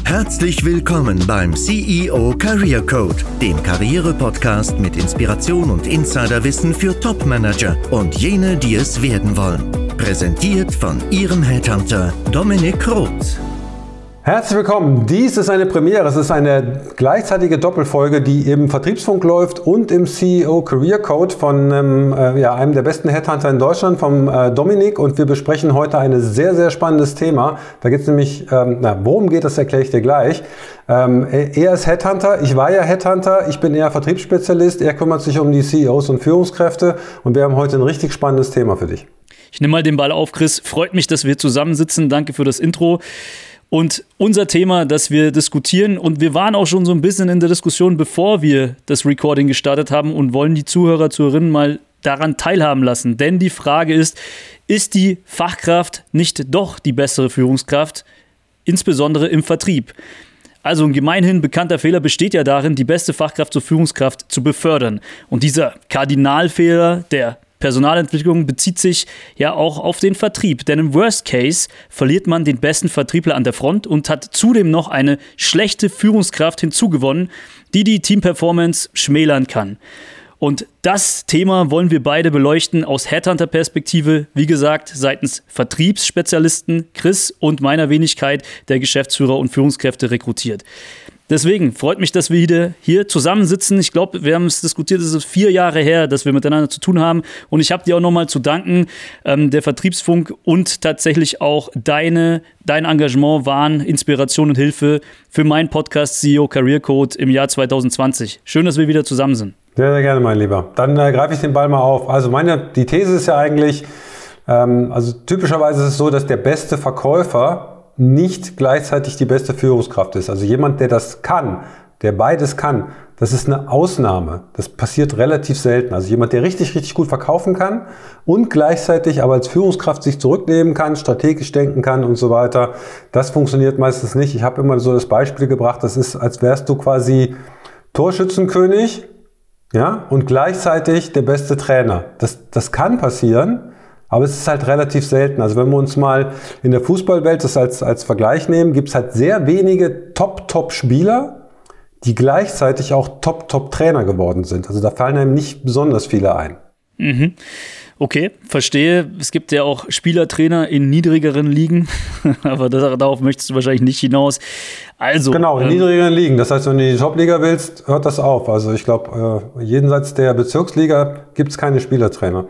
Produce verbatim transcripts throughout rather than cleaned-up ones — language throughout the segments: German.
Herzlich willkommen beim C E O Career Code, dem Karriere-Podcast mit Inspiration und Insiderwissen für Top-Manager und jene, die es werden wollen. Präsentiert von Ihrem Headhunter Dominik Roth. Herzlich willkommen. Dies ist eine Premiere. Es ist eine gleichzeitige Doppelfolge, die im Vertriebsfunk läuft und im C E O Career Code von ähm, äh, ja, einem der besten Headhunter in Deutschland, vom äh, Dominik. Und wir besprechen heute ein sehr, sehr spannendes Thema. Da geht es nämlich, ähm, na, worum geht es, erkläre ich dir gleich. Ähm, er ist Headhunter, ich war ja Headhunter, ich bin eher Vertriebsspezialist. Er kümmert sich um die C E Os und Führungskräfte. Und wir haben heute ein richtig spannendes Thema für dich. Ich nehme mal den Ball auf, Chris. Freut mich, dass wir zusammensitzen. Danke für das Intro. Und unser Thema, das wir diskutieren, und wir waren auch schon so ein bisschen in der Diskussion, bevor wir das Recording gestartet haben, und wollen die Zuhörer, Zuhörerinnen mal daran teilhaben lassen. Denn die Frage ist, ist die Fachkraft nicht doch die bessere Führungskraft, insbesondere im Vertrieb? Also ein gemeinhin bekannter Fehler besteht ja darin, die beste Fachkraft zur Führungskraft zu befördern. Und dieser Kardinalfehler der Personalentwicklung bezieht sich ja auch auf den Vertrieb, denn im Worst Case verliert man den besten Vertriebler an der Front und hat zudem noch eine schlechte Führungskraft hinzugewonnen, die die Teamperformance schmälern kann. Und das Thema wollen wir beide beleuchten aus Headhunter-Perspektive, wie gesagt, seitens Vertriebsspezialisten Chris und meiner Wenigkeit, der Geschäftsführer und Führungskräfte rekrutiert. Deswegen freut mich, dass wir hier, hier zusammensitzen. Ich glaube, wir haben es diskutiert, es ist vier Jahre her, dass wir miteinander zu tun haben. Und ich habe dir auch nochmal zu danken. Ähm, der Vertriebsfunk und tatsächlich auch deine, dein Engagement waren Inspiration und Hilfe für meinen Podcast C E O Career Code im Jahr zwanzig zwanzig. Schön, dass wir wieder zusammen sind. Sehr, sehr gerne, mein Lieber. Dann äh, greife ich den Ball mal auf. Also meine, die These ist ja eigentlich, ähm, also typischerweise ist es so, dass der beste Verkäufer nicht gleichzeitig die beste Führungskraft ist. Also jemand, der das kann, der beides kann, das ist eine Ausnahme. Das passiert relativ selten. Also jemand, der richtig, richtig gut verkaufen kann und gleichzeitig aber als Führungskraft sich zurücknehmen kann, strategisch denken kann und so weiter, das funktioniert meistens nicht. Ich habe immer so das Beispiel gebracht, das ist, als wärst du quasi Torschützenkönig, ja, und gleichzeitig der beste Trainer. Das, das kann passieren. Aber es ist halt relativ selten. Also wenn wir uns mal in der Fußballwelt das als, als Vergleich nehmen, gibt es halt sehr wenige Top-Top-Spieler, die gleichzeitig auch Top-Top-Trainer geworden sind. Also da fallen einem nicht besonders viele ein. Mhm. Okay, verstehe. Es gibt ja auch Spielertrainer in niedrigeren Ligen, aber das, darauf möchtest du wahrscheinlich nicht hinaus. Also, genau, in ähm, niedrigeren Ligen. Das heißt, wenn du in die Top-Liga willst, hört das auf. Also ich glaube, äh, jenseits der Bezirksliga gibt es keine Spielertrainer.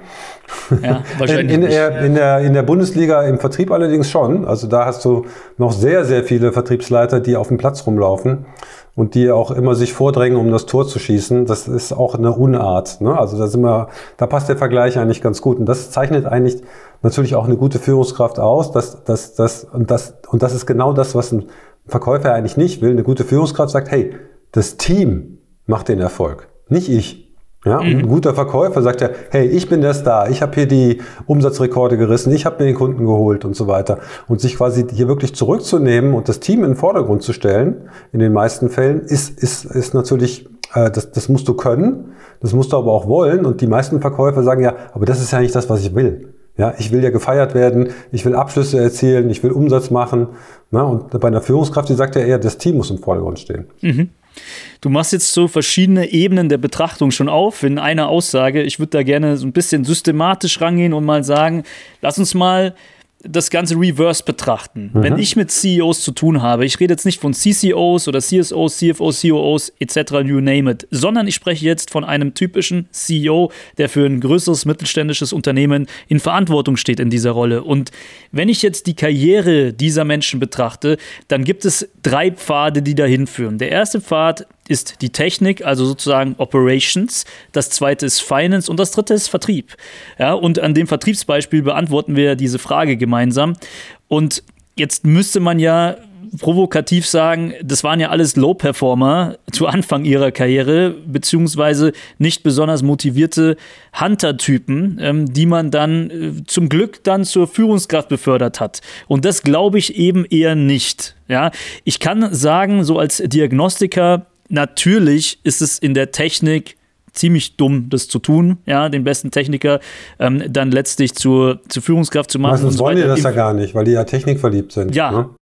Ja, wahrscheinlich in, in, nicht. der, in, der, in der Bundesliga im Vertrieb allerdings schon. Also da hast du noch sehr, sehr viele Vertriebsleiter, die auf dem Platz rumlaufen und die auch immer sich vordrängen, um das Tor zu schießen. Das ist auch eine Unart, ne? Also da sind wir, da passt der Vergleich eigentlich ganz gut. Und das zeichnet eigentlich natürlich auch eine gute Führungskraft aus. Das, das, das, und, das, und das ist genau das, was ein Verkäufer eigentlich nicht will. Eine gute Führungskraft sagt, hey, das Team macht den Erfolg, nicht ich. Ja, und ein guter Verkäufer sagt ja, hey, ich bin der Star, ich habe hier die Umsatzrekorde gerissen, ich habe mir den Kunden geholt und so weiter. Und sich quasi hier wirklich zurückzunehmen und das Team in den Vordergrund zu stellen, in den meisten Fällen, ist, ist, ist natürlich, äh, das, das musst du können, das musst du aber auch wollen. Und die meisten Verkäufer sagen ja, aber das ist ja nicht das, was ich will. Ja, ich will ja gefeiert werden, ich will Abschlüsse erzielen, ich will Umsatz machen. Na, und bei einer Führungskraft, die sagt ja eher, das Team muss im Vordergrund stehen. Mhm. Du machst jetzt so verschiedene Ebenen der Betrachtung schon auf in einer Aussage. Ich würde da gerne so ein bisschen systematisch rangehen und mal sagen, lass uns mal das Ganze reverse betrachten. Mhm. Wenn ich mit C E Os zu tun habe, ich rede jetzt nicht von C C Os oder C S Os, C F Os, C O Os et cetera, you name it, sondern ich spreche jetzt von einem typischen C E O, der für ein größeres mittelständisches Unternehmen in Verantwortung steht in dieser Rolle. Und wenn ich jetzt die Karriere dieser Menschen betrachte, dann gibt es drei Pfade, die dahin führen. Der erste Pfad ist die Technik, also sozusagen Operations. Das zweite ist Finance und das dritte ist Vertrieb. Ja, und an dem Vertriebsbeispiel beantworten wir diese Frage gemeinsam. Und jetzt müsste man ja provokativ sagen, das waren ja alles Low-Performer zu Anfang ihrer Karriere, beziehungsweise nicht besonders motivierte Hunter-Typen, ähm, die man dann äh, zum Glück dann zur Führungskraft befördert hat. Und das glaube ich eben eher nicht. Ja? Ich kann sagen, so als Diagnostiker, natürlich ist es in der Technik ziemlich dumm, das zu tun, ja, den besten Techniker ähm, dann letztlich zur, zur Führungskraft zu machen. Meistens und so wollen die weiter. das ja gar nicht, weil die ja technikverliebt sind. Ja, ne?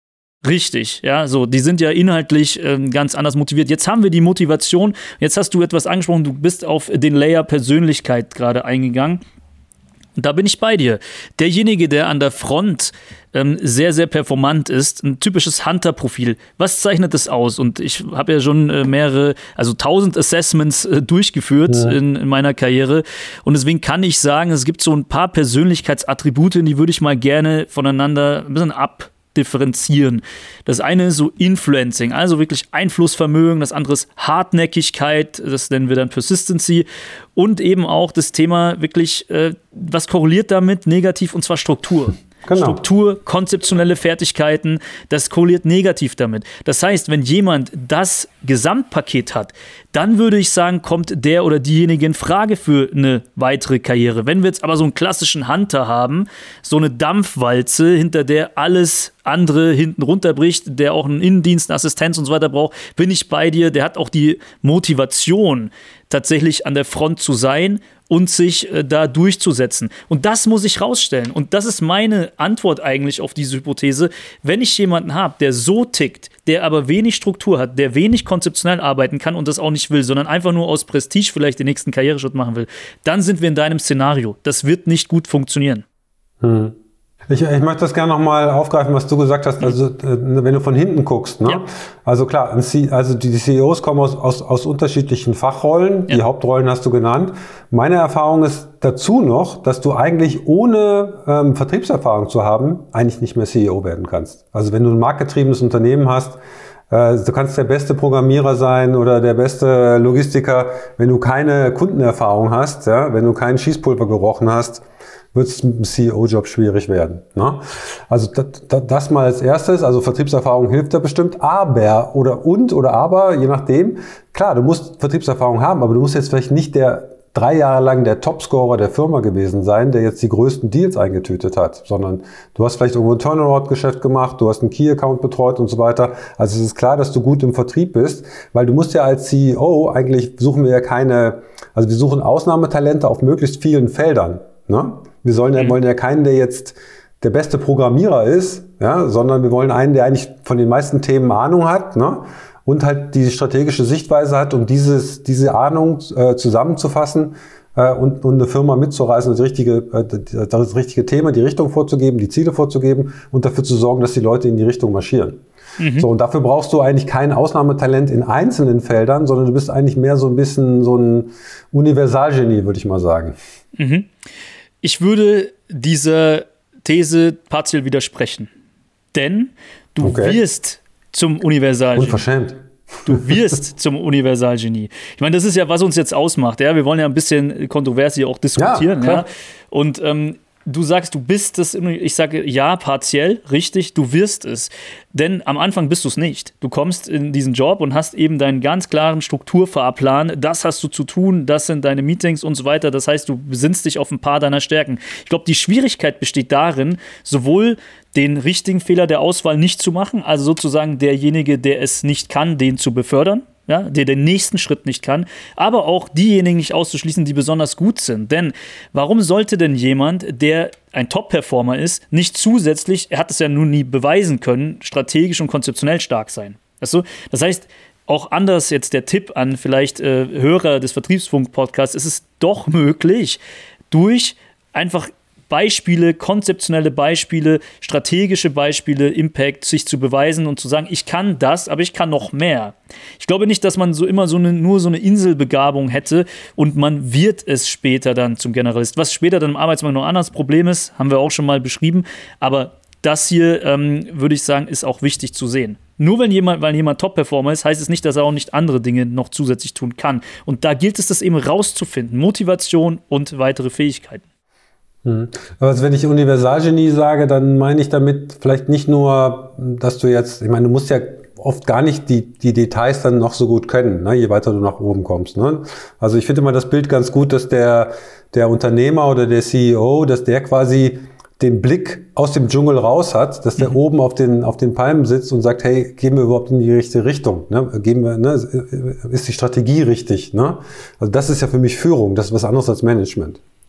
Richtig, ja, so, die sind ja inhaltlich äh, ganz anders motiviert. Jetzt haben wir die Motivation, jetzt hast du etwas angesprochen, du bist auf den Layer Persönlichkeit gerade eingegangen. Und da bin ich bei dir. Derjenige, der an der Front ähm, sehr, sehr performant ist, ein typisches Hunter-Profil. Was zeichnet das aus? Und ich habe ja schon äh, mehrere, also tausend Assessments äh, durchgeführt ja. in, in meiner Karriere. Und deswegen kann ich sagen, es gibt so ein paar Persönlichkeitsattribute, die würde ich mal gerne voneinander ein bisschen ab differenzieren. Das eine ist so Influencing, also wirklich Einflussvermögen, das andere ist Hartnäckigkeit, das nennen wir dann Persistency und eben auch das Thema wirklich, äh, was korreliert damit negativ, und zwar Struktur. Genau. Struktur, konzeptionelle Fertigkeiten, das korreliert negativ damit. Das heißt, wenn jemand das Gesamtpaket hat, dann würde ich sagen, kommt der oder diejenige in Frage für eine weitere Karriere. Wenn wir jetzt aber so einen klassischen Hunter haben, so eine Dampfwalze, hinter der alles andere hinten runterbricht, der auch einen Innendienst, eine Assistenz und so weiter braucht, bin ich bei dir. Der hat auch die Motivation, tatsächlich an der Front zu sein und sich äh, da durchzusetzen. Und das muss ich rausstellen. Und das ist meine Antwort eigentlich auf diese Hypothese. Wenn ich jemanden habe, der so tickt, der aber wenig Struktur hat, der wenig konzeptionell arbeiten kann und das auch nicht will, sondern einfach nur aus Prestige vielleicht den nächsten Karriereschritt machen will, dann sind wir in deinem Szenario. Das wird nicht gut funktionieren. Hm. Ich, ich möchte das gerne nochmal aufgreifen, was du gesagt hast, also äh, wenn du von hinten guckst. Ne? Ja. Also klar, ein C- also die C E Os kommen aus, aus, aus unterschiedlichen Fachrollen, ja. Die Hauptrollen hast du genannt. Meine Erfahrung ist dazu noch, dass du eigentlich ohne ähm, Vertriebserfahrung zu haben, eigentlich nicht mehr C E O werden kannst. Also wenn du ein marktgetriebenes Unternehmen hast, äh, du kannst der beste Programmierer sein oder der beste Logistiker, wenn du keine Kundenerfahrung hast, ja, wenn du kein Schießpulver gerochen hast, wird es mit dem C E O-Job schwierig werden. Ne? Also das, das mal als erstes, also Vertriebserfahrung hilft da bestimmt, aber oder und oder aber, je nachdem. Klar, du musst Vertriebserfahrung haben, aber du musst jetzt vielleicht nicht der drei Jahre lang der Topscorer der Firma gewesen sein, der jetzt die größten Deals eingetütet hat, sondern du hast vielleicht irgendwo ein Turnaround-Geschäft gemacht, du hast einen Key-Account betreut und so weiter. Also es ist klar, dass du gut im Vertrieb bist, weil du musst ja als C E O, eigentlich suchen wir ja keine, also wir suchen Ausnahmetalente auf möglichst vielen Feldern. Ne? Wir sollen ja, wollen ja keinen, der jetzt der beste Programmierer ist, ja, sondern wir wollen einen, der eigentlich von den meisten Themen Ahnung hat, ne, und halt die strategische Sichtweise hat, um dieses, diese Ahnung äh, zusammenzufassen äh, und, und eine Firma mitzureißen, das richtige, äh, das richtige Thema, die Richtung vorzugeben, die Ziele vorzugeben und dafür zu sorgen, dass die Leute in die Richtung marschieren. Mhm. So, und dafür brauchst du eigentlich kein Ausnahmetalent in einzelnen Feldern, sondern du bist eigentlich mehr so ein bisschen so ein Universalgenie, würde ich mal sagen. Mhm. Ich würde dieser These partiell widersprechen. Denn du okay. wirst zum Universalgenie. Unverschämt. Du wirst zum Universalgenie. Ich meine, das ist ja, was uns jetzt ausmacht. Ja? Wir wollen ja ein bisschen kontrovers hier auch diskutieren. Ja, ja? Und ähm, du sagst, du bist es, ich sage ja, partiell, richtig, du wirst es. Denn am Anfang bist du es nicht. Du kommst in diesen Job und hast eben deinen ganz klaren Strukturfahrplan. Das hast du zu tun, das sind deine Meetings und so weiter. Das heißt, du besinnst dich auf ein paar deiner Stärken. Ich glaube, die Schwierigkeit besteht darin, sowohl den richtigen Fehler der Auswahl nicht zu machen, also sozusagen derjenige, der es nicht kann, den zu befördern. Ja, der den nächsten Schritt nicht kann, aber auch diejenigen nicht auszuschließen, die besonders gut sind. Denn warum sollte denn jemand, der ein Top-Performer ist, nicht zusätzlich, er hat es ja nun nie beweisen können, strategisch und konzeptionell stark sein? Weißt du? Das heißt, auch anders jetzt der Tipp an vielleicht äh, Hörer des Vertriebsfunk-Podcasts, es ist doch möglich, durch einfach Beispiele, konzeptionelle Beispiele, strategische Beispiele, Impact, sich zu beweisen und zu sagen, ich kann das, aber ich kann noch mehr. Ich glaube nicht, dass man so immer so eine, nur so eine Inselbegabung hätte und man wird es später dann zum Generalist. Was später dann im Arbeitsmarkt noch ein anderes Problem ist, haben wir auch schon mal beschrieben, aber das hier, ähm, würde ich sagen, ist auch wichtig zu sehen. Nur wenn jemand, weil jemand Top-Performer ist, heißt es nicht, dass er auch nicht andere Dinge noch zusätzlich tun kann. Und da gilt es, das eben rauszufinden. Motivation und weitere Fähigkeiten. Also wenn ich Universalgenie sage, dann meine ich damit vielleicht nicht nur, dass du jetzt, ich meine, du musst ja oft gar nicht die, die Details dann noch so gut können, ne, je weiter du nach oben kommst. Ne? Also ich finde immer das Bild ganz gut, dass der, der Unternehmer oder der C E O, dass der quasi den Blick aus dem Dschungel raus hat, dass der mhm. oben auf den, auf den Palmen sitzt und sagt, hey, gehen wir überhaupt in die richtige Richtung? Ne? Gehen wir, ne? Ist die Strategie richtig? Ne? Also das ist ja für mich Führung, das ist was anderes als Management.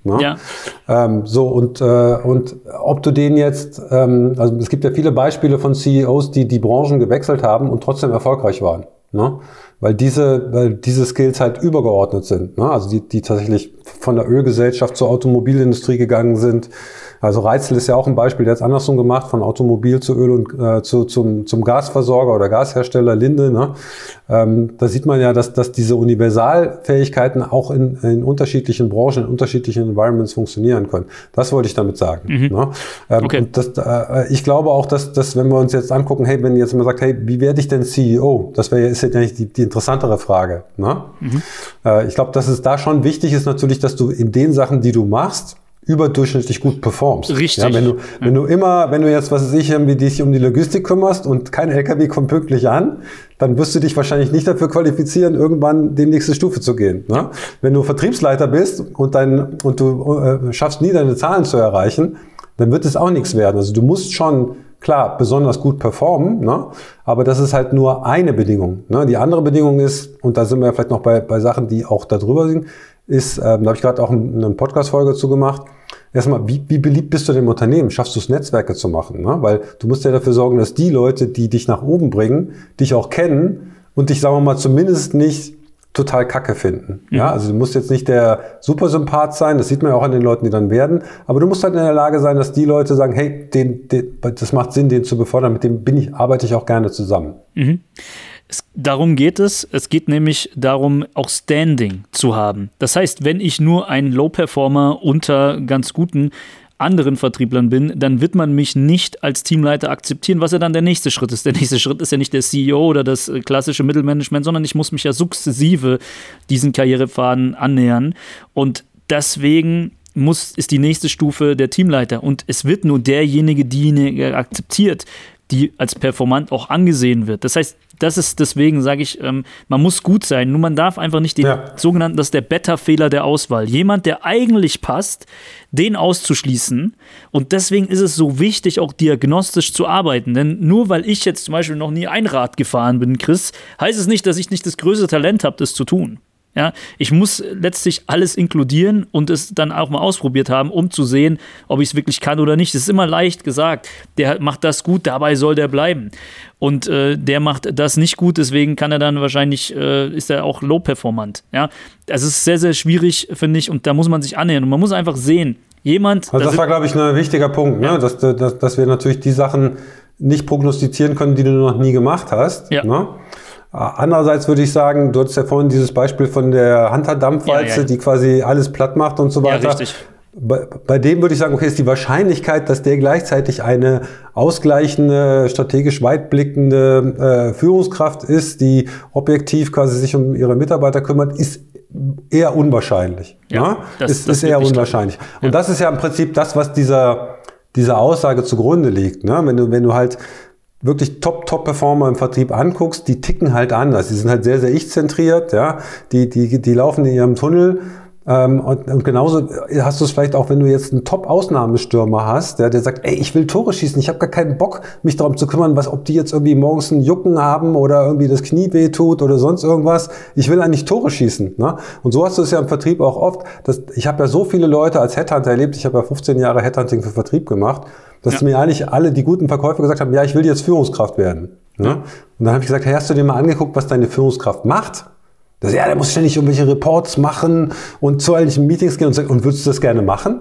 Ne? Ja. Ähm, so, und, äh, und ob du den jetzt, ähm, also es gibt ja viele Beispiele von C E Os, die die Branchen gewechselt haben und trotzdem erfolgreich waren. Ne? Weil diese, weil diese Skills halt übergeordnet sind. Ne? Also die, die tatsächlich von der Ölgesellschaft zur Automobilindustrie gegangen sind. Also Reitzl ist ja auch ein Beispiel, der hat es andersrum gemacht, von Automobil zu Öl und äh, zu, zum, zum Gasversorger oder Gashersteller Linde. Ne? Ähm, da sieht man ja, dass, dass diese Universalfähigkeiten auch in, in unterschiedlichen Branchen, in unterschiedlichen Environments funktionieren können. Das wollte ich damit sagen. Mhm. Ne? Ähm, okay. Und das, äh, ich glaube auch, dass, dass wenn wir uns jetzt angucken, hey, wenn jetzt mal sagt, hey, wie werde ich denn C E O? Das wäre ist ja eigentlich die, die interessantere Frage. Ne? Mhm. Äh, ich glaube, dass es da schon wichtig ist natürlich, dass du in den Sachen, die du machst, überdurchschnittlich gut performst. Richtig. Ja, wenn du, wenn du immer, wenn du jetzt, was weiß ich, irgendwie dich um die Logistik kümmerst und kein L K W kommt pünktlich an, dann wirst du dich wahrscheinlich nicht dafür qualifizieren, irgendwann die nächste Stufe zu gehen. Ne? Wenn du Vertriebsleiter bist und dein, und du äh, schaffst nie deine Zahlen zu erreichen, dann wird es auch nichts werden. Also du musst schon, klar, besonders gut performen, ne? Aber das ist halt nur eine Bedingung. Ne? Die andere Bedingung ist, und da sind wir vielleicht noch bei, bei Sachen, die auch da drüber sind, ist, ähm, da habe ich gerade auch eine Podcast-Folge zu gemacht. Erstmal, wie, wie beliebt bist du dem Unternehmen? Schaffst du es, Netzwerke zu machen? Ne? Weil du musst ja dafür sorgen, dass die Leute, die dich nach oben bringen, dich auch kennen und dich, sagen wir mal, zumindest nicht total kacke finden. Mhm. Ja, also du musst jetzt nicht der Supersympath sein, das sieht man ja auch an den Leuten, die dann werden, aber du musst halt in der Lage sein, dass die Leute sagen, hey, den, den, das macht Sinn, den zu befördern, mit dem bin ich, arbeite ich auch gerne zusammen. Mhm. Es, darum geht es. Es geht nämlich darum, auch Standing zu haben. Das heißt, wenn ich nur ein Low-Performer unter ganz guten anderen Vertrieblern bin, dann wird man mich nicht als Teamleiter akzeptieren, was ja dann der nächste Schritt ist. Der nächste Schritt ist ja nicht der C E O oder das klassische Mittelmanagement, sondern ich muss mich ja sukzessive diesen Karrierepfaden annähern. Und deswegen muss, ist die nächste Stufe der Teamleiter. Und es wird nur derjenige, diejenige akzeptiert, die als performant auch angesehen wird. Das heißt, das ist deswegen, sage ich, ähm, man muss gut sein, nur man darf einfach nicht den ja. sogenannten, das ist der Beta-Fehler der Auswahl. Jemand, der eigentlich passt, den auszuschließen. Und deswegen ist es so wichtig, auch diagnostisch zu arbeiten. Denn nur weil ich jetzt zum Beispiel noch nie Einrad gefahren bin, Chris, heißt es nicht, dass ich nicht das größte Talent habe, das zu tun. Ja, ich muss letztlich alles inkludieren und es dann auch mal ausprobiert haben, um zu sehen, ob ich es wirklich kann oder nicht. Es ist immer leicht gesagt, der macht das gut, dabei soll der bleiben. Und äh, der macht das nicht gut, deswegen kann er dann wahrscheinlich, äh, ist er auch low-performant. Ja, das ist sehr, sehr schwierig, finde ich, und da muss man sich annähern. Und man muss einfach sehen, jemand... Also das, das war, glaube ich, ein wichtiger Punkt, ja. ne? dass, dass, dass wir natürlich die Sachen nicht prognostizieren können, die du noch nie gemacht hast. Ja. Ne? Andererseits würde ich sagen, du hattest ja vorhin dieses Beispiel von der Hunter-Dampfwalze, ja, ja. die quasi alles platt macht und so weiter. Ja, richtig. Bei, bei dem würde ich sagen, okay, ist die Wahrscheinlichkeit, dass der gleichzeitig eine ausgleichende, strategisch weitblickende äh, Führungskraft ist, die objektiv quasi sich um ihre Mitarbeiter kümmert, ist eher unwahrscheinlich. Ja, ne? das, ist, das ist eher unwahrscheinlich. Ja. Und das ist ja im Prinzip das, was dieser, dieser Aussage zugrunde liegt. Ne? Wenn du, wenn du halt wirklich Top-Top-Performer im Vertrieb anguckst, die ticken halt anders. Die sind halt sehr, sehr ich-zentriert, ja. Die, die, die laufen in ihrem Tunnel. Ähm, und, und genauso hast du es vielleicht auch, wenn du jetzt einen Top-Ausnahmestürmer hast, der, der sagt, ey, ich will Tore schießen, ich habe gar keinen Bock, mich darum zu kümmern, was, ob die jetzt irgendwie morgens einen Jucken haben oder irgendwie das Knie wehtut oder sonst irgendwas. Ich will eigentlich Tore schießen. Ne? Und so hast du es ja im Vertrieb auch oft. Dass, ich habe ja so viele Leute als Headhunter erlebt, ich habe ja fünfzehn Jahre Headhunting für Vertrieb gemacht, dass ja. mir eigentlich alle die guten Verkäufer gesagt haben, ja, ich will jetzt Führungskraft werden. Ne? Ja. Und dann habe ich gesagt, hey, hast du dir mal angeguckt, was deine Führungskraft macht? Das, ja, der muss ständig irgendwelche Reports machen und zu irgendwelchen Meetings gehen und sagen, und würdest du das gerne machen?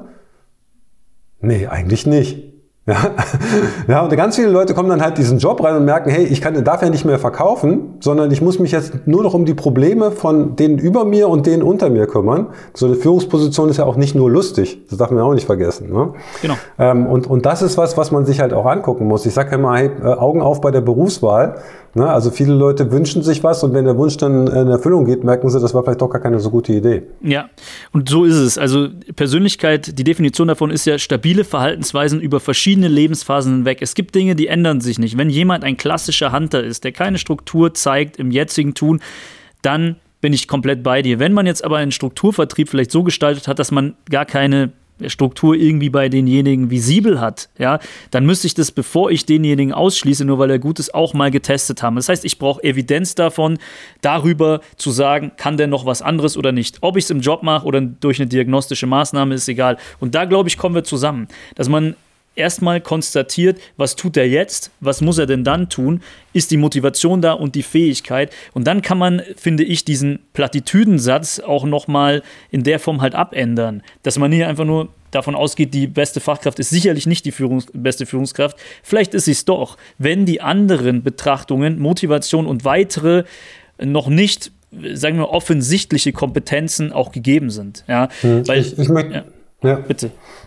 Nee, eigentlich nicht. Ja. ja, und ganz viele Leute kommen dann halt diesen Job rein und merken, hey, ich kann, darf ja nicht mehr verkaufen, sondern ich muss mich jetzt nur noch um die Probleme von denen über mir und denen unter mir kümmern. So eine Führungsposition ist ja auch nicht nur lustig, das darf man auch nicht vergessen. Ne? Genau. Ähm, und, und das ist was, was man sich halt auch angucken muss. Ich sage ja immer, hey, Augen auf bei der Berufswahl. Ne? Also viele Leute wünschen sich was und wenn der Wunsch dann in Erfüllung geht, merken sie, das war vielleicht doch gar keine so gute Idee. Ja, und so ist es. Also Persönlichkeit, die Definition davon ist ja stabile Verhaltensweisen über verschiedene Lebensphasen hinweg. Es gibt Dinge, die ändern sich nicht. Wenn jemand ein klassischer Hunter ist, der keine Struktur zeigt im jetzigen Tun, dann bin ich komplett bei dir. Wenn man jetzt aber einen Strukturvertrieb vielleicht so gestaltet hat, dass man gar keine Struktur irgendwie bei denjenigen visibel hat, ja, dann müsste ich das, bevor ich denjenigen ausschließe, nur weil er gut ist, auch mal getestet haben. Das heißt, ich brauche Evidenz davon, darüber zu sagen, kann der noch was anderes oder nicht. Ob ich es im Job mache oder durch eine diagnostische Maßnahme, ist egal. Und da, glaube ich, kommen wir zusammen, dass man erstmal konstatiert, was tut er jetzt, was muss er denn dann tun, ist die Motivation da und die Fähigkeit, und dann kann man, finde ich, diesen Plattitüdensatz auch nochmal in der Form halt abändern, dass man hier einfach nur davon ausgeht, die beste Fachkraft ist sicherlich nicht die Führungs- beste Führungskraft, vielleicht ist sie es doch, wenn die anderen Betrachtungen, Motivation und weitere noch nicht, sagen wir, offensichtliche Kompetenzen auch gegeben sind. Ja, hm. weil, ich, ich möchte, ja, ja. bitte.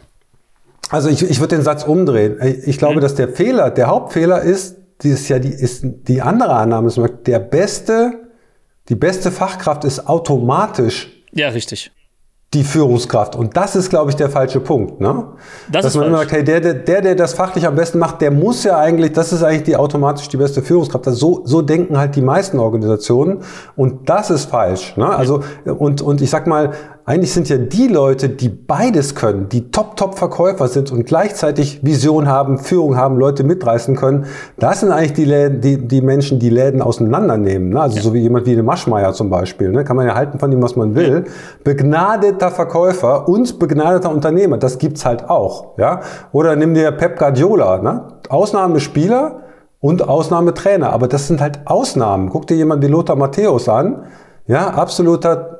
Also ich, ich würde den Satz umdrehen. Ich glaube, mhm. dass der Fehler, der Hauptfehler ist, die ist ja die, ist die andere Annahme, der beste, die beste Fachkraft ist automatisch ja, richtig. die Führungskraft. Und das ist, glaube ich, der falsche Punkt. Ne? Das Dass ist man falsch. immer sagt, hey, der, der, der, der das fachlich am besten macht, der muss ja eigentlich, das ist eigentlich die automatisch die beste Führungskraft. Also so, so denken halt die meisten Organisationen. Und das ist falsch. Ne? Also, und, und ich sag mal, eigentlich sind ja die Leute, die beides können, die Top-Top-Verkäufer sind und gleichzeitig Vision haben, Führung haben, Leute mitreißen können, das sind eigentlich die, Läden, die, die Menschen, die Läden auseinandernehmen. Ne? Also ja. so wie jemand wie eine Maschmeyer zum Beispiel. Ne? Kann man ja halten von ihm, was man will. Begnadeter Verkäufer und begnadeter Unternehmer, das gibt's halt auch. Ja? Oder nimm dir Pep Guardiola, ne? Ausnahmespieler und Ausnahmetrainer. Aber das sind halt Ausnahmen. Guck dir jemand wie Lothar Matthäus an. Ja, absoluter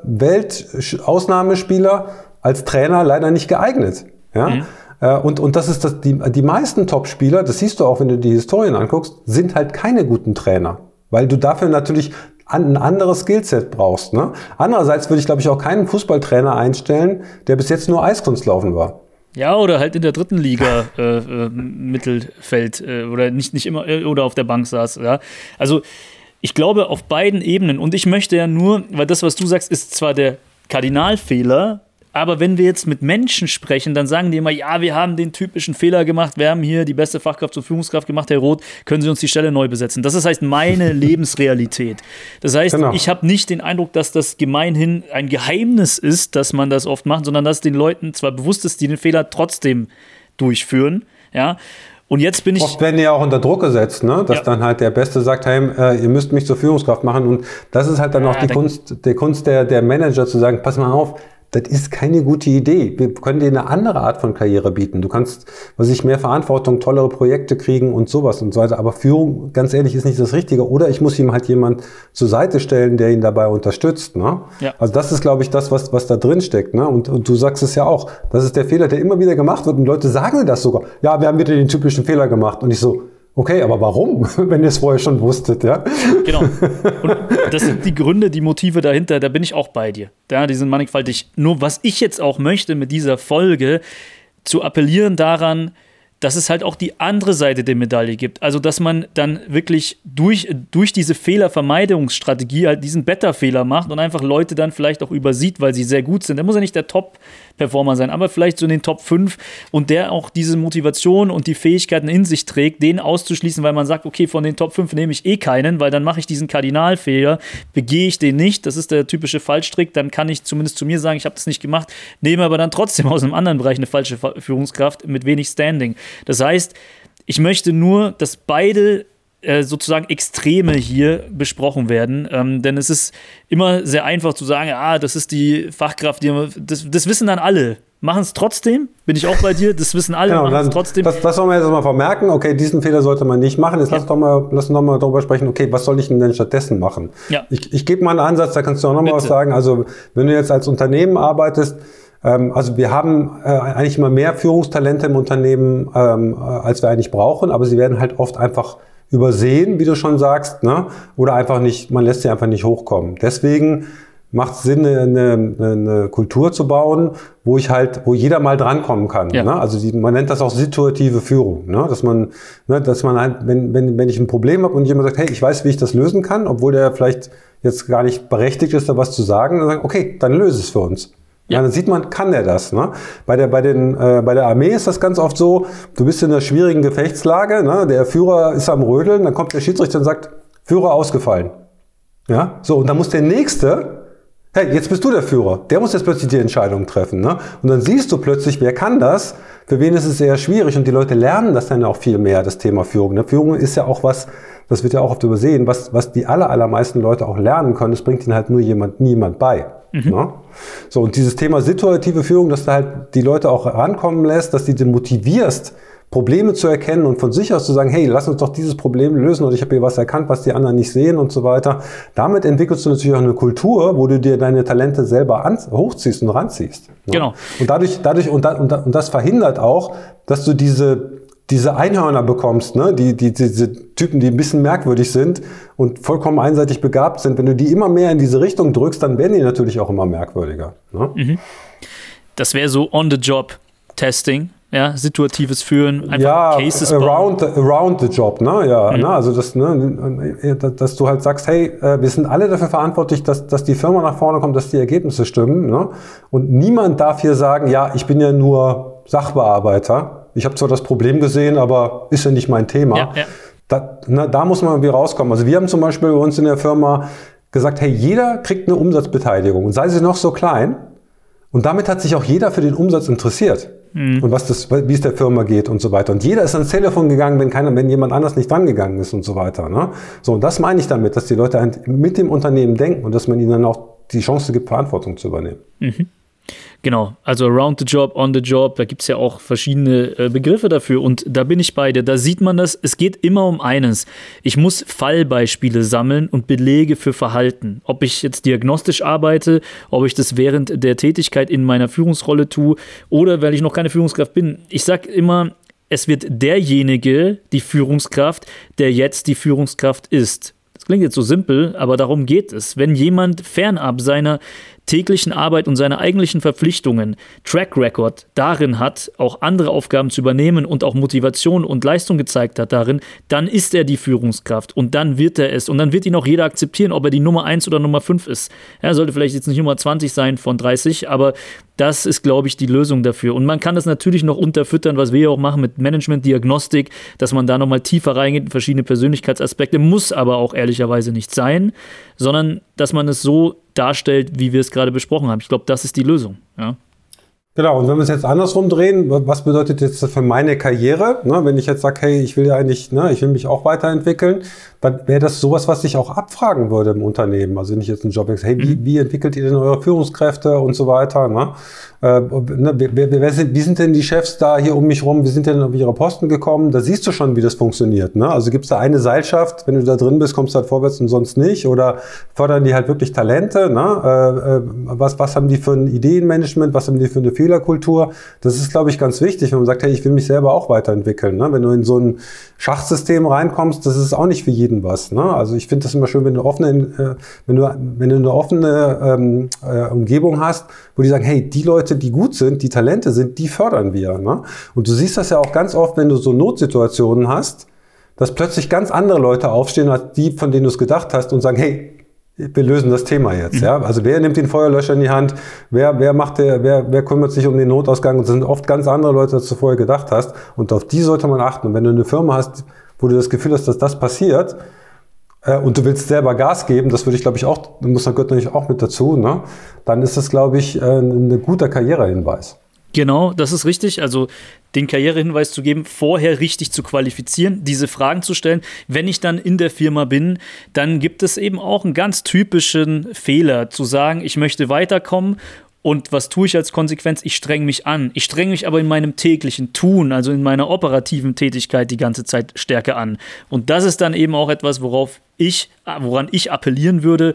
Welt-Ausnahmespieler, als Trainer leider nicht geeignet. Ja, mhm. und, und das ist das, die, die meisten Top-Spieler, das siehst du auch, wenn du die Historien anguckst, sind halt keine guten Trainer. Weil du dafür natürlich ein anderes Skillset brauchst. Ne? Andererseits würde ich, glaube ich, auch keinen Fußballtrainer einstellen, der bis jetzt nur Eiskunstlaufen war. Ja, oder halt in der dritten Liga äh, äh, Mittelfeld äh, oder nicht, nicht immer äh, oder auf der Bank saß. Ja? Also ich glaube, auf beiden Ebenen, und ich möchte ja nur, weil das, was du sagst, ist zwar der Kardinalfehler, aber wenn wir jetzt mit Menschen sprechen, dann sagen die immer, ja, wir haben den typischen Fehler gemacht, wir haben hier die beste Fachkraft zur Führungskraft gemacht, Herr Roth, können Sie uns die Stelle neu besetzen. Das ist heißt meine Lebensrealität. Das heißt, genau. ich habe nicht den Eindruck, dass das gemeinhin ein Geheimnis ist, dass man das oft macht, sondern dass den Leuten zwar bewusst ist, die den Fehler trotzdem durchführen, ja. Und jetzt bin ich. Oft werden die ja auch unter Druck gesetzt, ne? Dass ja. dann halt der Beste sagt, hey, äh, ihr müsst mich zur Führungskraft machen. Und das ist halt dann ja, auch die Kunst, die Kunst der, der Manager zu sagen, pass mal auf, das ist keine gute Idee. Wir können dir eine andere Art von Karriere bieten. Du kannst, was ich, mehr Verantwortung, tollere Projekte kriegen und sowas und so weiter. Aber Führung, ganz ehrlich, ist nicht das Richtige. Oder ich muss ihm halt jemand zur Seite stellen, der ihn dabei unterstützt. Ne? Ja. Also das ist, glaube ich, das, was, was da drin steckt. Ne? Und, und du sagst es ja auch. Das ist der Fehler, der immer wieder gemacht wird. Und Leute sagen das sogar. Ja, wir haben wieder den typischen Fehler gemacht. Und ich so, okay, aber warum, wenn ihr es vorher schon wusstet, ja? Genau. Und das sind die Gründe, die Motive dahinter, da bin ich auch bei dir. Ja, die sind mannigfaltig. Nur was ich jetzt auch möchte mit dieser Folge, zu appellieren daran, dass es halt auch die andere Seite der Medaille gibt. Also, dass man dann wirklich durch, durch diese Fehlervermeidungsstrategie halt diesen Beta-Fehler macht und einfach Leute dann vielleicht auch übersieht, weil sie sehr gut sind. Der muss ja nicht der Top-Performer sein, aber vielleicht so in den Top fünf und der auch diese Motivation und die Fähigkeiten in sich trägt, den auszuschließen, weil man sagt, okay, von den Top fünf nehme ich eh keinen, weil dann mache ich diesen Kardinalfehler, begehe ich den nicht, das ist der typische Fallstrick, dann kann ich zumindest zu mir sagen, ich habe das nicht gemacht, nehme aber dann trotzdem aus einem anderen Bereich eine falsche Führungskraft mit wenig Standing. Das heißt, ich möchte nur, dass beide äh, sozusagen Extreme hier besprochen werden, ähm, denn es ist immer sehr einfach zu sagen, ah, das ist die Fachkraft, die, das, das wissen dann alle. Machen es trotzdem, bin ich auch bei dir, das wissen alle, genau, machen es trotzdem. Das, das sollen wir jetzt mal vermerken, okay, diesen Fehler sollte man nicht machen. Jetzt ja. lass doch mal, lass doch mal darüber sprechen, okay, was soll ich denn stattdessen machen? Ja. Ich, ich gebe mal einen Ansatz, da kannst du auch noch mal was sagen. Also, wenn du jetzt als Unternehmen arbeitest, also wir haben äh, eigentlich immer mehr Führungstalente im Unternehmen, ähm, als wir eigentlich brauchen, aber sie werden halt oft einfach übersehen, wie du schon sagst, ne? Oder einfach nicht, man lässt sie einfach nicht hochkommen. Deswegen macht es Sinn, eine, eine, eine Kultur zu bauen, wo ich halt, wo jeder mal drankommen kann. Ja. Ne? Also die, man nennt das auch situative Führung, ne? Dass man, ne, dass man halt, wenn, wenn, wenn ich ein Problem habe und jemand sagt, hey, ich weiß, wie ich das lösen kann, obwohl der vielleicht jetzt gar nicht berechtigt ist, da was zu sagen, dann sagt, okay, dann löse es für uns. Ja, dann sieht man, kann der das. Ne? Bei der, bei den, äh, bei der Armee ist das ganz oft so, du bist in einer schwierigen Gefechtslage, ne? Der Führer ist am Rödeln, dann kommt der Schiedsrichter und sagt, Führer ausgefallen. Ja, so, und dann muss der Nächste hey, jetzt bist du der Führer. Der muss jetzt plötzlich die Entscheidung treffen. Ne? Und dann siehst du plötzlich, wer kann das? Für wen ist es eher schwierig? Und die Leute lernen das dann auch viel mehr, das Thema Führung. Ne? Führung ist ja auch was, das wird ja auch oft übersehen, was, was die aller, allermeisten Leute auch lernen können. Das bringt ihnen halt nur jemand, niemand bei. Mhm. Ne? So, und dieses Thema situative Führung, dass du halt die Leute auch rankommen lässt, dass du die motivierst, Probleme zu erkennen und von sich aus zu sagen, hey, lass uns doch dieses Problem lösen oder ich habe hier was erkannt, was die anderen nicht sehen und so weiter. Damit entwickelst du natürlich auch eine Kultur, wo du dir deine Talente selber an, hochziehst und ranziehst. Ne? Genau. Und dadurch, dadurch und, da, und, da, und das verhindert auch, dass du diese, diese Einhörner bekommst, ne? die, die, diese Typen, die ein bisschen merkwürdig sind und vollkommen einseitig begabt sind. Wenn du die immer mehr in diese Richtung drückst, dann werden die natürlich auch immer merkwürdiger. Ne? Mhm. Das wäre so On-the-Job-Testing. Ja, situatives Führen, einfach ja, Cases around, bauen. around the job, ne? Ja, mhm. ne? Also das, ne, dass du halt sagst, hey, wir sind alle dafür verantwortlich, dass, dass die Firma nach vorne kommt, dass die Ergebnisse stimmen, ne? Und niemand darf hier sagen, ja, ich bin ja nur Sachbearbeiter. Ich habe zwar das Problem gesehen, aber ist ja nicht mein Thema. Ja, ja. Da, ne, da muss man irgendwie rauskommen. Also wir haben zum Beispiel bei uns in der Firma gesagt, hey, jeder kriegt eine Umsatzbeteiligung und sei sie noch so klein. Und damit hat sich auch jeder für den Umsatz interessiert. Und was das, wie es der Firma geht und so weiter. Und jeder ist ans Telefon gegangen, wenn keiner, wenn jemand anders nicht dran gegangen ist und so weiter. Ne? So, und das meine ich damit, dass die Leute mit dem Unternehmen denken und dass man ihnen dann auch die Chance gibt, Verantwortung zu übernehmen. Mhm. Genau, also around the job, on the job, da gibt es ja auch verschiedene äh, Begriffe dafür und da bin ich bei dir, da sieht man das, es geht immer um eines, ich muss Fallbeispiele sammeln und Belege für Verhalten, ob ich jetzt diagnostisch arbeite, ob ich das während der Tätigkeit in meiner Führungsrolle tue oder weil ich noch keine Führungskraft bin. Ich sage immer, es wird derjenige, die Führungskraft, der jetzt die Führungskraft ist. Das klingt jetzt so simpel, aber darum geht es. Wenn jemand fernab seiner täglichen Arbeit und seine eigentlichen Verpflichtungen Track Record darin hat, auch andere Aufgaben zu übernehmen und auch Motivation und Leistung gezeigt hat darin, dann ist er die Führungskraft und dann wird er es und dann wird ihn auch jeder akzeptieren, ob er die Nummer eins oder Nummer fünf ist. Er sollte vielleicht jetzt nicht Nummer zwanzig sein von dreißig, aber das ist, glaube ich, die Lösung dafür. Und man kann das natürlich noch unterfüttern, was wir ja auch machen mit Management-Diagnostik, dass man da nochmal tiefer reingeht in verschiedene Persönlichkeitsaspekte, muss aber auch ehrlicherweise nicht sein, sondern dass man es so darstellt, wie wir es gerade besprochen haben. Ich glaube, das ist die Lösung. Ja. Genau, und wenn wir es jetzt andersrum drehen, was bedeutet jetzt für meine Karriere? Ne, wenn ich jetzt sage, hey, ich will ja eigentlich, ne, ich will mich auch weiterentwickeln, dann wäre das sowas, was ich auch abfragen würde im Unternehmen. Also wenn ich jetzt einen Job wechsle, hey, wie, wie entwickelt ihr denn eure Führungskräfte und so weiter? Ne? Äh, ne, wer, wer sind, wie sind denn die Chefs da hier um mich rum? Wie sind denn auf ihre Posten gekommen? Da siehst du schon, wie das funktioniert. Ne? Also gibt es da eine Seilschaft, wenn du da drin bist, kommst du halt vorwärts und sonst nicht? Oder fördern die halt wirklich Talente? Ne? Äh, äh, was, was haben die für ein Ideenmanagement? Was haben die für eine Fehlerkultur? Das ist, glaube ich, ganz wichtig, wenn man sagt, hey, ich will mich selber auch weiterentwickeln. Ne? Wenn du in so ein Schachsystem reinkommst, das ist auch nicht für jeden was. Ne? Also ich finde das immer schön, wenn du offene, äh, wenn du, wenn du eine offene ähm, äh, Umgebung hast, wo die sagen, hey, die Leute, die gut sind, die Talente sind, die fördern wir. Ne? Und du siehst das ja auch ganz oft, wenn du so Notsituationen hast, dass plötzlich ganz andere Leute aufstehen, als die, von denen du es gedacht hast und sagen, hey, wir lösen das Thema jetzt. Ja? Also wer nimmt den Feuerlöscher in die Hand? Wer, wer macht der, wer, wer kümmert sich um den Notausgang? Und das sind oft ganz andere Leute, als du vorher gedacht hast. Und auf die sollte man achten. Und wenn du eine Firma hast, wo du das Gefühl hast, dass das passiert, äh, und du willst selber Gas geben, das würde ich, glaube ich, auch, da muss gehört natürlich auch mit dazu, ne? Dann ist das, glaube ich, äh, ein guter Karrierehinweis. Genau, das ist richtig. Also den Karrierehinweis zu geben, vorher richtig zu qualifizieren, diese Fragen zu stellen. Wenn ich dann in der Firma bin, dann gibt es eben auch einen ganz typischen Fehler, zu sagen, ich möchte weiterkommen. Und was tue ich als Konsequenz? Ich strenge mich an. Ich strenge mich aber in meinem täglichen Tun, also in meiner operativen Tätigkeit die ganze Zeit stärker an. Und das ist dann eben auch etwas, worauf ich, woran ich appellieren würde.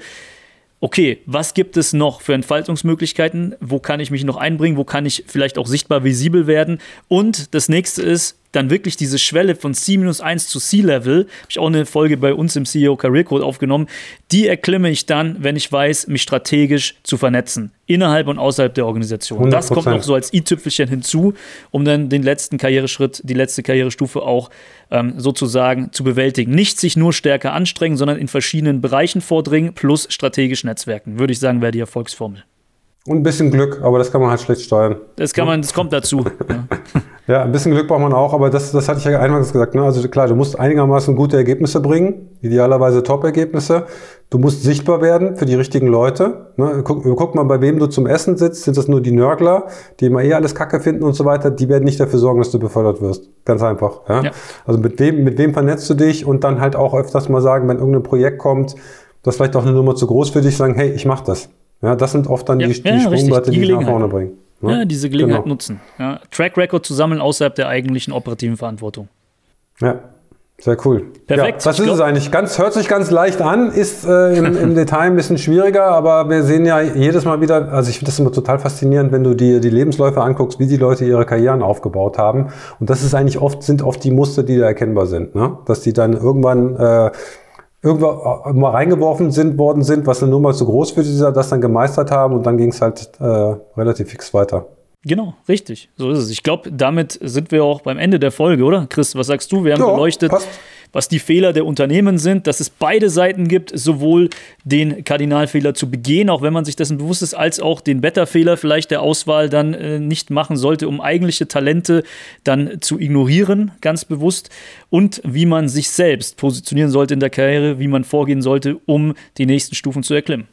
Okay, was gibt es noch für Entfaltungsmöglichkeiten? Wo kann ich mich noch einbringen? Wo kann ich vielleicht auch sichtbar visibel werden? Und das nächste ist dann wirklich diese Schwelle von C minus eins zu C-Level. Habe ich auch eine Folge bei uns im C E O Career Code aufgenommen. Die erklimme ich dann, wenn ich weiß, mich strategisch zu vernetzen. Innerhalb und außerhalb der Organisation. hundert Prozent. Das kommt noch so als i-Tüpfelchen hinzu, um dann den letzten Karriereschritt, die letzte Karrierestufe auch ähm, sozusagen zu bewältigen. Nicht sich nur stärker anstrengen, sondern in verschiedenen Bereichen vordringen plus strategisch Netzwerken. Würde ich sagen, wäre die Erfolgsformel. Und ein bisschen Glück, aber das kann man halt schlecht steuern. Das kann man, das kommt dazu. Ja. Ja, ein bisschen Glück braucht man auch, aber das, das hatte ich ja eingangs gesagt. Ne? Also klar, du musst einigermaßen gute Ergebnisse bringen, idealerweise Top-Ergebnisse. Du musst sichtbar werden für die richtigen Leute. Ne? Guck, guck mal, bei wem du zum Essen sitzt. Sind das nur die Nörgler, die immer eh alles Kacke finden und so weiter? Die werden nicht dafür sorgen, dass du befördert wirst. Ganz einfach. Ja? Ja. Also mit wem, mit wem vernetzt du dich und dann halt auch öfters mal sagen, wenn irgendein Projekt kommt, das vielleicht auch eine Nummer zu groß für dich, sagen, hey, ich mach das. Ja, das sind oft dann ja, die, die ja, Sprungbrette, die, die dich nach vorne bringen. Ja, ja diese Gelegenheit genau. nutzen. Ja, Track Record zu sammeln außerhalb der eigentlichen operativen Verantwortung. Ja, sehr cool. Perfekt. Ja, das ist glaub, es eigentlich. Ganz, hört sich ganz leicht an, ist äh, im, im Detail ein bisschen schwieriger, aber wir sehen ja jedes Mal wieder, also ich finde das immer total faszinierend, wenn du dir die Lebensläufe anguckst, wie die Leute ihre Karrieren aufgebaut haben. Und das ist eigentlich oft, sind oft die Muster, die da erkennbar sind. Ne? Dass die dann irgendwann äh, irgendwo mal reingeworfen sind, worden sind, was eine Nummer zu groß für sie, das dann gemeistert haben und dann ging es halt äh, relativ fix weiter. Genau, richtig. So ist es. Ich glaube, damit sind wir auch beim Ende der Folge, oder? Chris, was sagst du? Wir haben ja, beleuchtet, passt. was die Fehler der Unternehmen sind, dass es beide Seiten gibt, sowohl den Kardinalfehler zu begehen, auch wenn man sich dessen bewusst ist, als auch den Beta-Fehler vielleicht der Auswahl dann äh, nicht machen sollte, um eigentliche Talente dann zu ignorieren, ganz bewusst. Und wie man sich selbst positionieren sollte in der Karriere, wie man vorgehen sollte, um die nächsten Stufen zu erklimmen.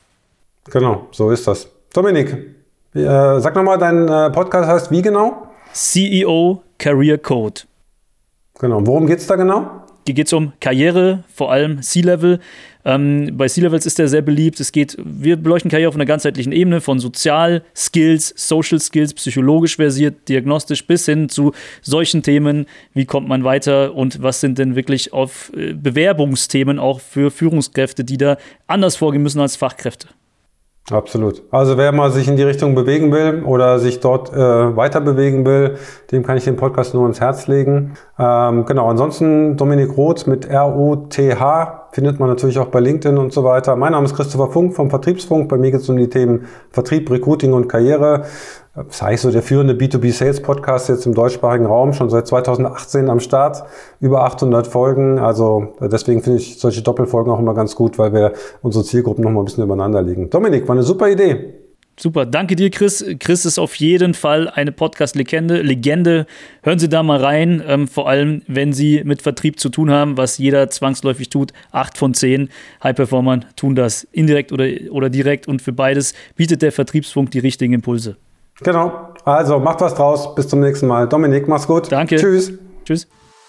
Genau, so ist das. Dominik, äh, sag nochmal, dein äh, Podcast heißt wie genau? C E O Career Code. Genau, worum geht es da genau? Hier geht es um Karriere, vor allem C-Level. Ähm, bei C-Levels ist der sehr beliebt. Es geht, wir beleuchten Karriere auf einer ganzheitlichen Ebene, von Sozial, Skills, Social Skills, psychologisch versiert, diagnostisch bis hin zu solchen Themen, wie kommt man weiter und was sind denn wirklich auf äh, Bewerbungsthemen auch für Führungskräfte, die da anders vorgehen müssen als Fachkräfte. Absolut. Also wer mal sich in die Richtung bewegen will oder sich dort äh, weiter bewegen will, dem kann ich den Podcast nur ans Herz legen. Ähm, genau, ansonsten Dominik Roth mit R O T H findet man natürlich auch bei LinkedIn und so weiter. Mein Name ist Christopher Funk vom Vertriebsfunk. Bei mir geht es um die Themen Vertrieb, Recruiting und Karriere. Das ist eigentlich so der führende B zwei B Sales Podcast jetzt im deutschsprachigen Raum, schon seit zweitausendachtzehn am Start, über achthundert Folgen. Also deswegen finde ich solche Doppelfolgen auch immer ganz gut, weil wir unsere Zielgruppen noch mal ein bisschen übereinander liegen. Dominik, war eine super Idee. Super, danke dir, Chris. Chris ist auf jeden Fall eine Podcast-Legende. Legende. Hören Sie da mal rein, ähm, vor allem, wenn Sie mit Vertrieb zu tun haben, was jeder zwangsläufig tut. Acht von zehn High-Performern tun das indirekt oder, oder direkt und für beides bietet der Vertriebsfunk die richtigen Impulse. Genau, also macht was draus. Bis zum nächsten Mal. Dominik, mach's gut. Danke. Tschüss. Tschüss.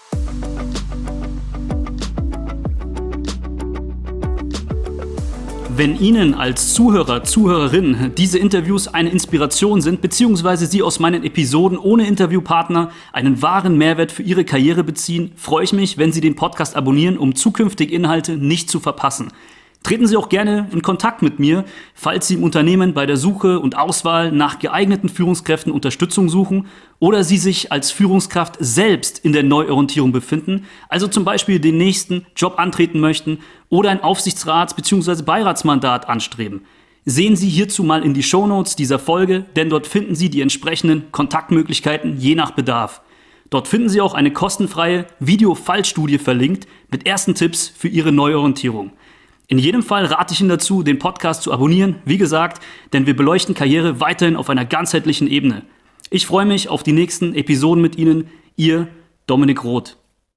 Wenn Ihnen als Zuhörer, Zuhörerin diese Interviews eine Inspiration sind, beziehungsweise Sie aus meinen Episoden ohne Interviewpartner einen wahren Mehrwert für Ihre Karriere beziehen, freue ich mich, wenn Sie den Podcast abonnieren, um zukünftige Inhalte nicht zu verpassen. Treten Sie auch gerne in Kontakt mit mir, falls Sie im Unternehmen bei der Suche und Auswahl nach geeigneten Führungskräften Unterstützung suchen oder Sie sich als Führungskraft selbst in der Neuorientierung befinden, also zum Beispiel den nächsten Job antreten möchten oder ein Aufsichtsrats- bzw. Beiratsmandat anstreben. Sehen Sie hierzu mal in die Shownotes dieser Folge, denn dort finden Sie die entsprechenden Kontaktmöglichkeiten je nach Bedarf. Dort finden Sie auch eine kostenfreie Video-Fallstudie verlinkt mit ersten Tipps für Ihre Neuorientierung. In jedem Fall rate ich Ihnen dazu, den Podcast zu abonnieren, wie gesagt, denn wir beleuchten Karriere weiterhin auf einer ganzheitlichen Ebene. Ich freue mich auf die nächsten Episoden mit Ihnen, Ihr Dominik Roth.